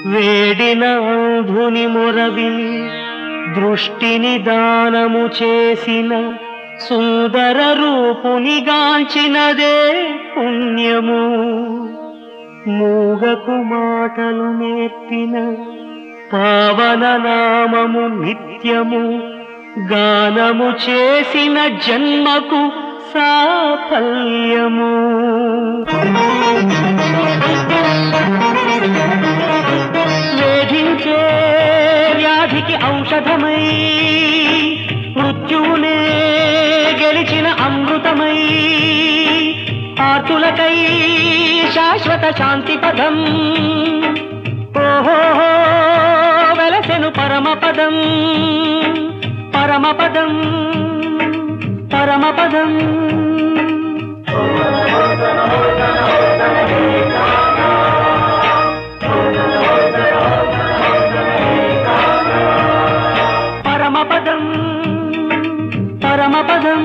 వేడిన అంధుని మొరవిని దృష్టిని దానము చేసిన సుందర రూపుని గాంచినదే పుణ్యము. మూగకు మాటలు నేర్పిన పావన నామము నిత్యము. గానము చేసిన జన్మకు సాఫల్యము. వేధించే వ్యాధికి ఔషధమై మృత్యువునే గెలిచిన అమృతమై ఆర్తులకై శాశ్వత శాంతి పదం. ఓహో వెలసెను పరమపదం పరమపదం పరమపదం. పరమపదం పరమపదం.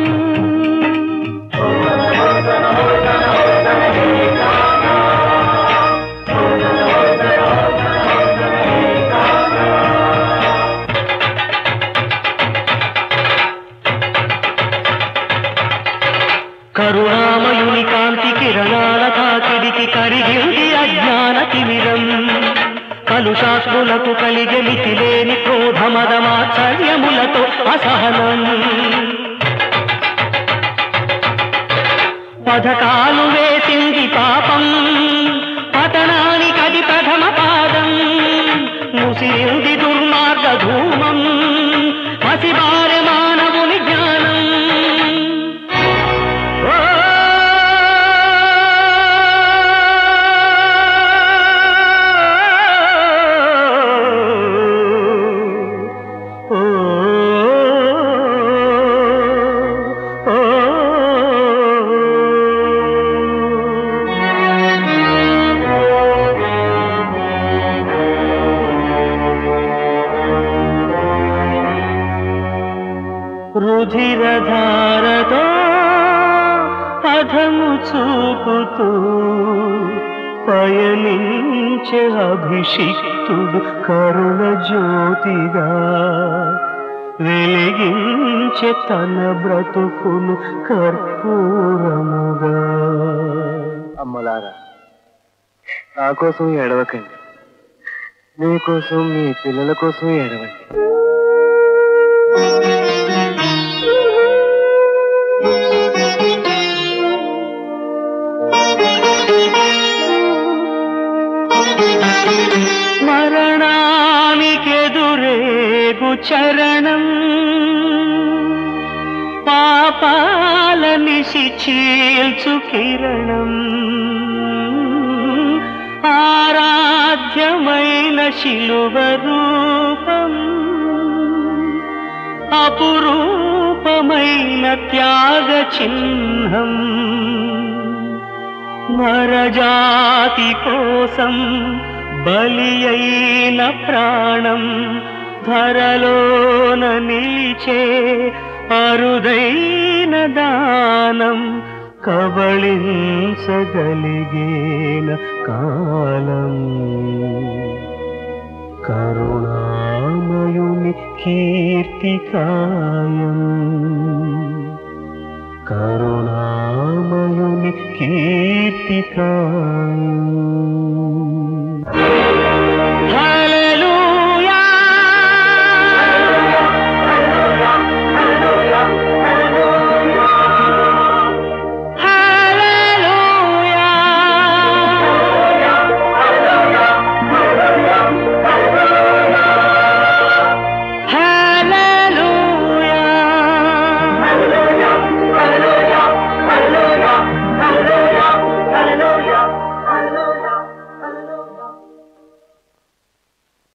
కరుణామయుని కాంతి కిరణాల తాకిడికి కరిగింది అజ్ఞాన తిమిరం. కలుషాస్ములకు కలిగే మితిలేని క్రోధమదమాశ్చర్యములతో అసహనం. పథకాలు వేసింది పాపం పతనానికది ప్రథమ పాదం. ముసిరింది దుర్మార్గ ధూమం పసిబారె మానవుని జ్ఞానం. రుధిరధారతో పథము చూపుతూ పయనించే అభిషిక్తుడు కరుణ జ్యోతిగా వెలిగించే తన బ్రతుకును కర్పూరముగా. అమ్మలారా, నా కోసం ఏడవకండి, మీకోసం మీ పిల్లల కోసం ఏడవండి. మరణానికెదురేగు చరణం పాపాల నిశి చీల్చు కిరణం. ఆరాధ్యమైన శిలువ రూపం అపురూపమైన త్యాగ చిహ్నం. నరజాతి కోసం బలి అయిన ప్రాణం ధరలోన నిలిచే అరుదైన దానం. కబళించగలిగేన కాలం కరుణామయుని కీర్తికాయం. కరుణామయుని కీర్తికాయం.